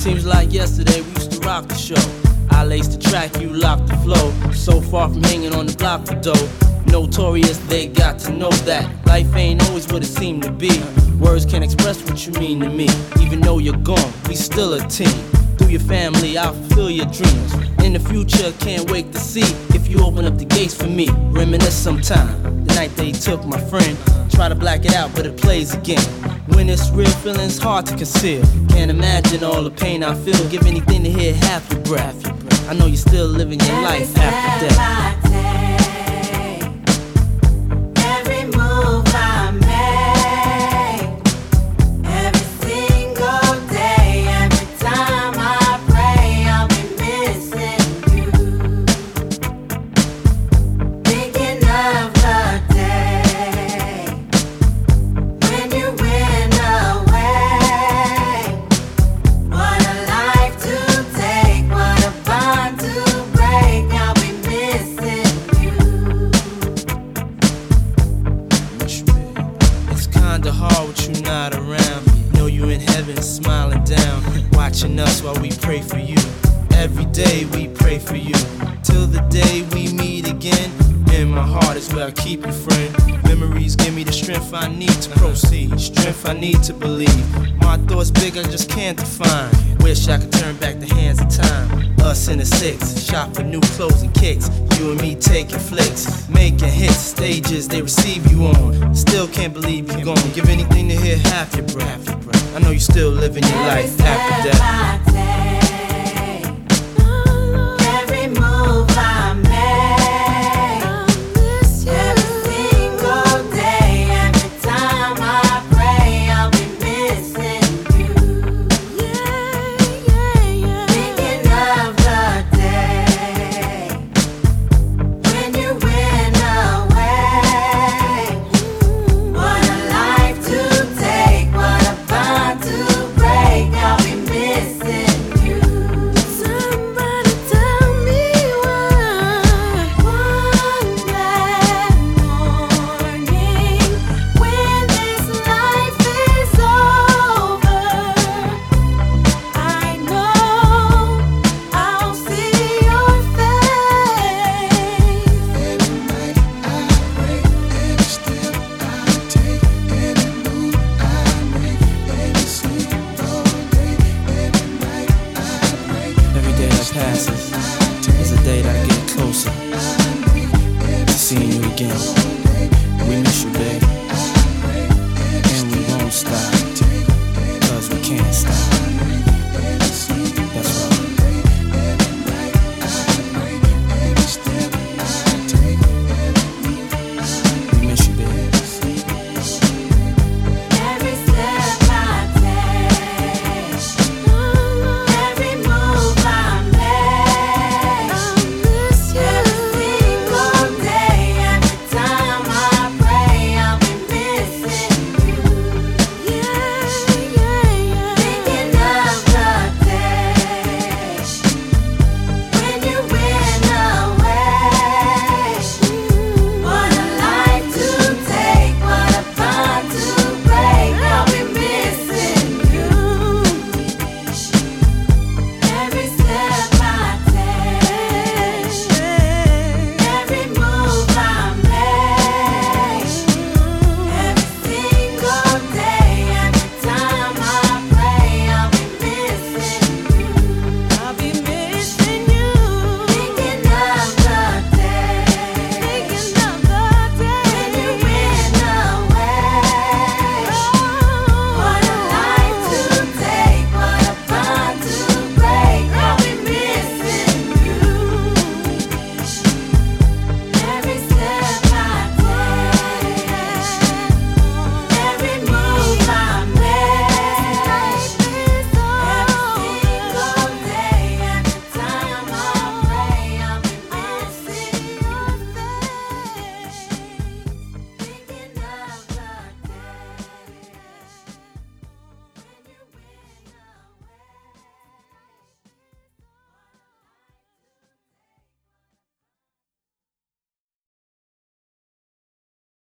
Seems like yesterday we used to rock the show. I laced the track, you locked the flow. So far from hanging on the block for dough. Notorious, they got to know that life ain't always what it seemed to be. Words can't express what you mean to me. Even though you're gone, we still a team. Through your family, I'll fulfill your dreams. In the future, can't wait to see if you open up the gates for me. Reminisce sometime, the night they took my friend. Try to black it out, but it plays again. When it's real, feeling's hard to conceal. Can't imagine all the pain I feel. Give anything to hear half your breath. I know you're still living your life after death. Hard with you not around. Know you in heaven smiling down, watching us while we pray for you. Every day we pray for you, till the day we meet again. In my heart is where I keep you, friend. Memories give me the strength I need to proceed, strength I need to believe. My thoughts big, I just can't define. Wish I could turn back the hands of time. Us in the six, shop for new clothes and kicks. You and me taking flicks, making hits, stages they receive you on. Still can't believe you're gone. Give anything to hear half your breath. I know you still living your life after death.